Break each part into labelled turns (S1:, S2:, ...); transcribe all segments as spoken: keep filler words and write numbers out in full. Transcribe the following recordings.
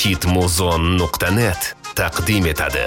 S1: hitmuzon nuqta net taqdim etadi.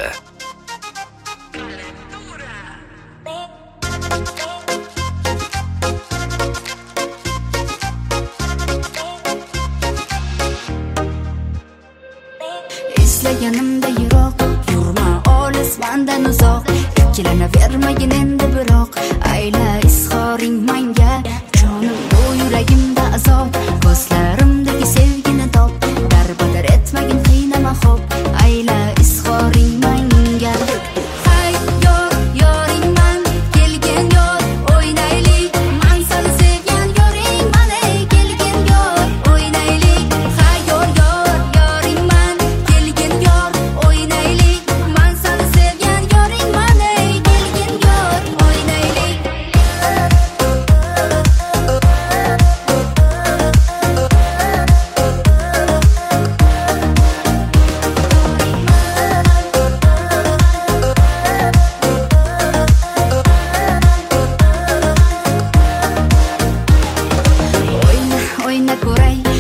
S2: Yanımda yiroq, yurma olis mendan uzoq. Ikkilanavermagin endi biroq, ayla izhoring menga. Jonim bu yuragimda azob, ko'zlarimdagi sevgini top. Darbadar etmagin qiynama xo'p, ayla izhoring menga. Hay yor, yoring men, kelgan yor, o'ynaylik. Men seni sevgan yoring men, ey kelgan yor, o'ynaylik. Hay yor, yor, yoring men, kelgan yor, o'ynaylik. Men seni sevgan yoring men, ey kelgan yor, o'ynaylik. Oyna, oyna ko'ray,